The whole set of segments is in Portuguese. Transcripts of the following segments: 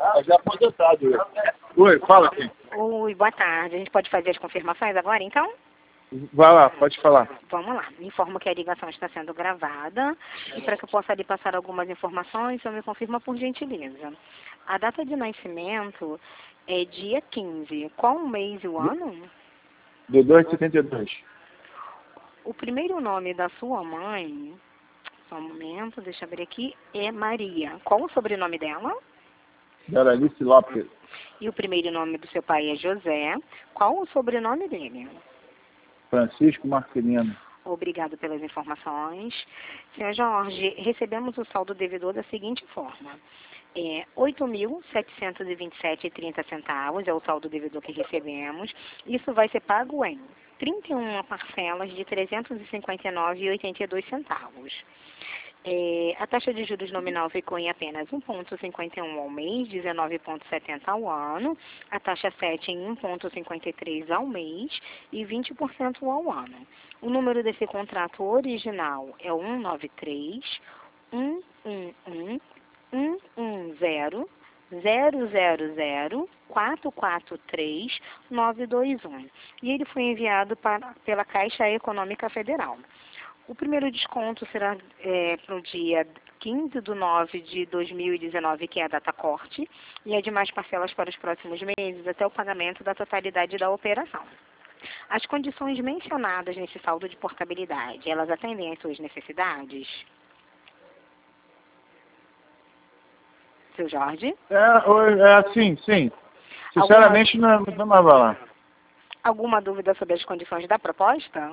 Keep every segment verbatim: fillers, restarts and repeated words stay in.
Já aposentado. Oi, fala aqui. Oi, boa tarde. A gente pode fazer as confirmações agora, então? Vai lá, pode falar. Vamos lá. Informo que a ligação está sendo gravada e para que eu possa lhe passar algumas informações, eu me confirma por gentileza. A data de nascimento é dia quinze. Qual o mês e o ano? Do dois de setenta e dois. O primeiro nome da sua mãe, só um momento, deixa eu abrir aqui, é Maria. Qual o sobrenome dela? Berenice Lopes. E o primeiro nome do seu pai é José. Qual o sobrenome dele? Francisco Marcelino. Obrigado pelas informações. Senhor Jorge, recebemos o saldo devedor da seguinte forma. É oito mil setecentos e vinte e sete reais e trinta centavos, é o saldo devedor que recebemos. Isso vai ser pago em trinta e uma parcelas de trezentos e cinquenta e nove reais e oitenta e dois centavos. É, a taxa de juros nominal ficou em apenas um vírgula cinquenta e um ao mês, dezenove vírgula setenta ao ano, a taxa sete em um vírgula cinquenta e três ao mês e vinte por cento ao ano. O número desse contrato original é o um nove três, um um um, um um zero, zero zero zero, quatro quatro três, nove dois um. E ele foi enviado para, pela Caixa Econômica Federal. O primeiro desconto será é, para o dia quinze de nove de dois mil e dezenove, que é a data corte, e as demais parcelas para os próximos meses até o pagamento da totalidade da operação. As condições mencionadas nesse saldo de portabilidade, elas atendem às suas necessidades? Seu Jorge? É, oi, é sim, sim. Sinceramente, Alguma... não, não vai lá. Alguma dúvida sobre as condições da proposta?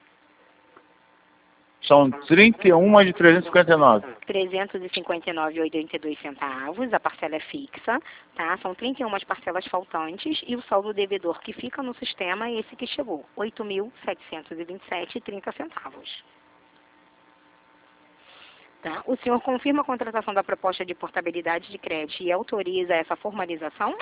São trinta e um de trezentos e cinquenta e nove. trezentos e cinquenta e nove reais e oitenta e dois centavos, a parcela é fixa, tá? São trinta e uma parcelas faltantes e o saldo devedor que fica no sistema é esse que chegou, oito mil setecentos e vinte e sete reais e trinta centavos. Tá? O senhor confirma a contratação da proposta de portabilidade de crédito e autoriza essa formalização?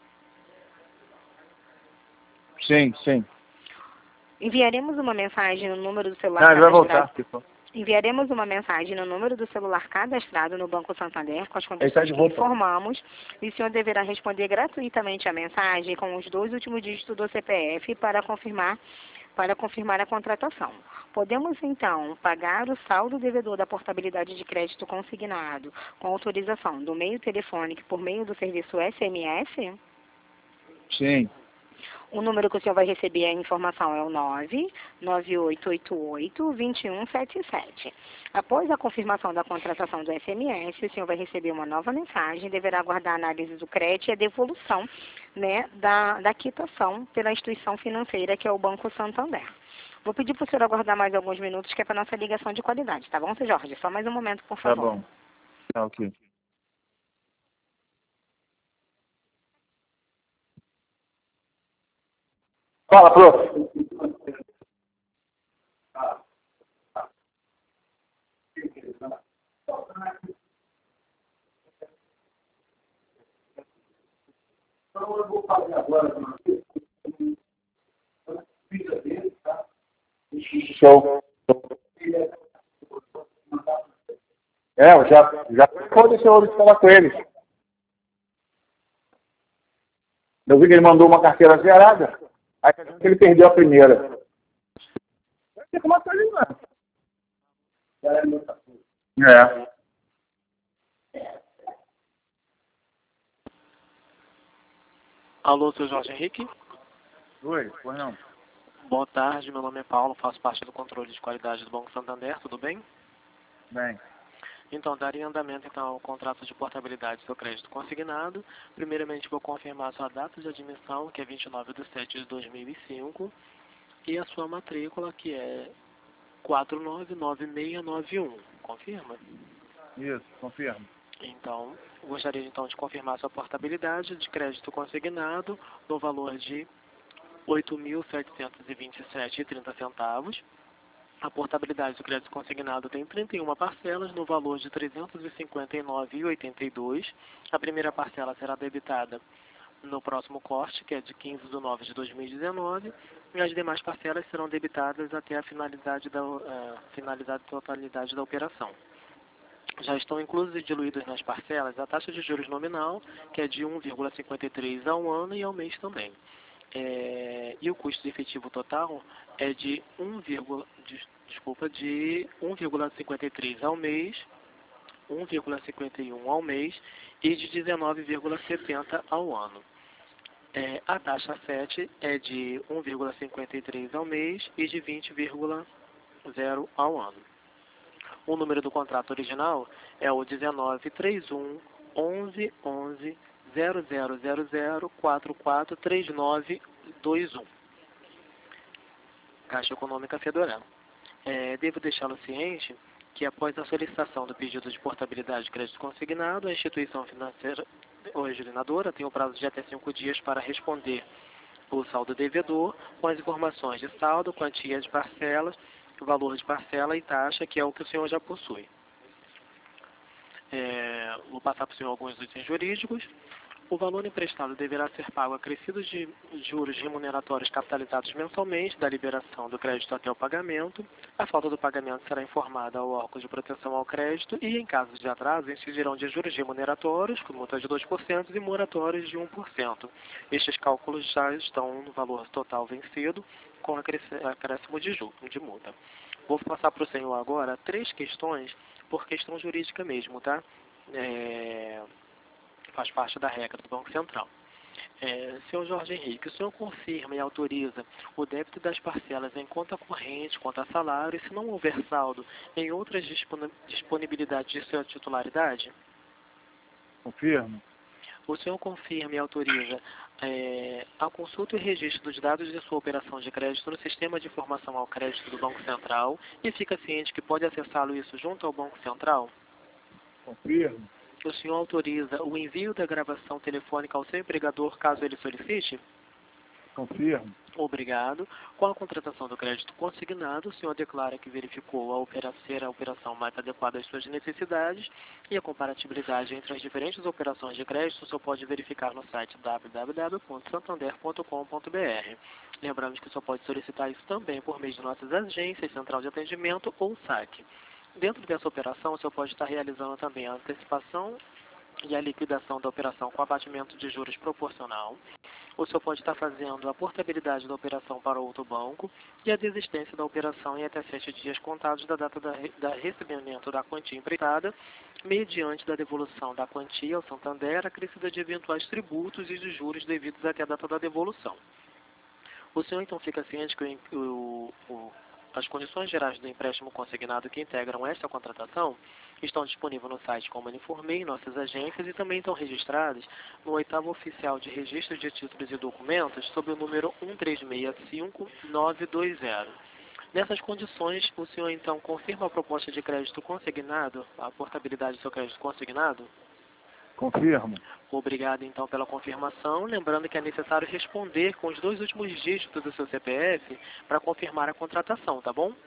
Sim, sim. Enviaremos uma mensagem no número do celular Não, ele vai cadastrado. voltar. Enviaremos uma mensagem no número do celular cadastrado no Banco Santander com as Ele tá condições de que volta. informamos e o senhor deverá responder gratuitamente a mensagem com os dois últimos dígitos do C P F para confirmar, para confirmar a contratação. Podemos, então, pagar o saldo devedor da portabilidade de crédito consignado com autorização do meio telefônico por meio do serviço S M S? Sim. O número que o senhor vai receber a informação é o nove nove oito oito oito, dois um sete sete. Após a confirmação da contratação do S M S, o senhor vai receber uma nova mensagem, deverá aguardar a análise do crédito e a devolução, né, da, da quitação pela instituição financeira, que é o Banco Santander. Vou pedir para o senhor aguardar mais alguns minutos, que é para a nossa ligação de qualidade, tá bom, senhor Jorge? Só mais um momento, por Tá favor. bom. Tá ok. Fala, prof. Então eu vou fazer agora uma show. É, eu já, já pode ser hora de falar com eles. Eu vi que ele mandou uma carteira zerada, aí ele perdeu a primeira. Vai ter que matar ele, não. É. Alô, seu Jorge Henrique? Oi, pois não. Boa tarde, meu nome é Paulo, faço parte do controle de qualidade do Banco Santander, tudo bem? Bem. Então, daria andamento então, ao contrato de portabilidade do seu crédito consignado. Primeiramente, vou confirmar a sua data de admissão, que é vinte e nove de setembro de dois mil e cinco, e a sua matrícula, que é quatro nove nove seis nove um. Confirma? Isso, confirmo. Então, gostaria então de confirmar a sua portabilidade de crédito consignado no valor de oito mil setecentos e vinte e sete reais e trinta centavos. A portabilidade do crédito consignado tem trinta e uma parcelas no valor de trezentos e cinquenta e nove reais e oitenta e dois centavos. A primeira parcela será debitada no próximo corte, que é de quinze de nove de dois mil e dezenove, e as demais parcelas serão debitadas até a finalidade da, uh, finalidade totalidade da operação. já estão inclusos e diluídos nas parcelas a taxa de juros nominal, que é de um vírgula cinquenta e três ao ano e ao mês também. É, e o custo efetivo total é de um, de, desculpa, de um vírgula cinquenta e três ao mês, um vírgula cinquenta e um ao mês e de dezenove vírgula setenta ao ano. É, a taxa sete é de um vírgula cinquenta e três ao mês e de vinte vírgula zero ao ano. O número do contrato original é o dezenove trinta e um, onze, onze, zero zero zero zero, quatro quatro três nove dois um. Caixa Econômica Federal. É, devo deixá-lo ciente que após a solicitação do pedido de portabilidade de crédito consignado, a instituição financeira originadora tem o prazo de até cinco dias para responder o saldo devedor com as informações de saldo, quantia de parcelas, valor de parcela e taxa, que é o que o senhor já possui. É, vou passar para o senhor alguns itens jurídicos. O valor emprestado deverá ser pago acrescido de juros remuneratórios capitalizados mensalmente da liberação do crédito até o pagamento. A falta do pagamento será informada ao órgão de proteção ao crédito e, em caso de atraso, incidirão de juros remuneratórios, com multa de dois por cento, e moratórios de um por cento. Estes cálculos já estão no valor total vencido, com acréscimo de, de multa. Vou passar para o senhor agora três questões, por questão jurídica mesmo, tá? É... Faz parte da regra do Banco Central. É, senhor Jorge Henrique, o senhor confirma e autoriza o débito das parcelas em conta corrente, conta salário, e se não houver saldo, em outras disponibilidades de sua titularidade? Confirmo. O senhor confirma e autoriza é, a consulta e registro dos dados de sua operação de crédito no Sistema de Informação ao Crédito do Banco Central e fica ciente que pode acessá-lo isso junto ao Banco Central? Confirmo. O senhor autoriza o envio da gravação telefônica ao seu empregador, caso ele solicite? Confirmo. Obrigado. Com a contratação do crédito consignado, o senhor declara que verificou a operação, ser a operação mais adequada às suas necessidades e a comparatibilidade entre as diferentes operações de crédito o senhor pode verificar no site w w w ponto santander ponto com ponto b r. Lembramos que o senhor pode solicitar isso também por meio de nossas agências, central de atendimento ou saque. Dentro dessa operação, o senhor pode estar realizando também a antecipação e a liquidação da operação com abatimento de juros proporcional. O senhor pode estar fazendo a portabilidade da operação para outro banco e a desistência da operação em até sete dias contados da data da, da recebimento da quantia empreitada, mediante da devolução da quantia ao Santander, acrescida de eventuais tributos e de juros devidos até a data da devolução. O senhor então fica ciente que o, o As condições gerais do empréstimo consignado que integram esta contratação estão disponíveis no site Como eu informei, em nossas agências, e também estão registradas no oitavo oficial de registro de títulos e documentos sob o número um três seis cinco nove dois zero. Nessas condições, o senhor então confirma a proposta de crédito consignado, a portabilidade do seu crédito consignado? Confirmo. Obrigado, então, pela confirmação. Lembrando que é necessário responder com os dois últimos dígitos do seu C P F para confirmar a contratação, tá bom?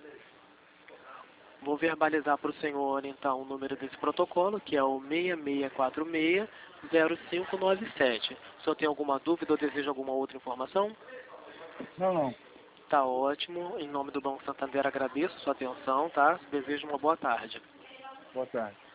Vou verbalizar para o senhor, então, o número desse protocolo, que é o seis seis quatro seis zero cinco nove sete. O senhor tem alguma dúvida ou deseja alguma outra informação? Não, não. Tá ótimo. Em nome do Banco Santander, agradeço a sua atenção, tá? Desejo uma boa tarde. Boa tarde.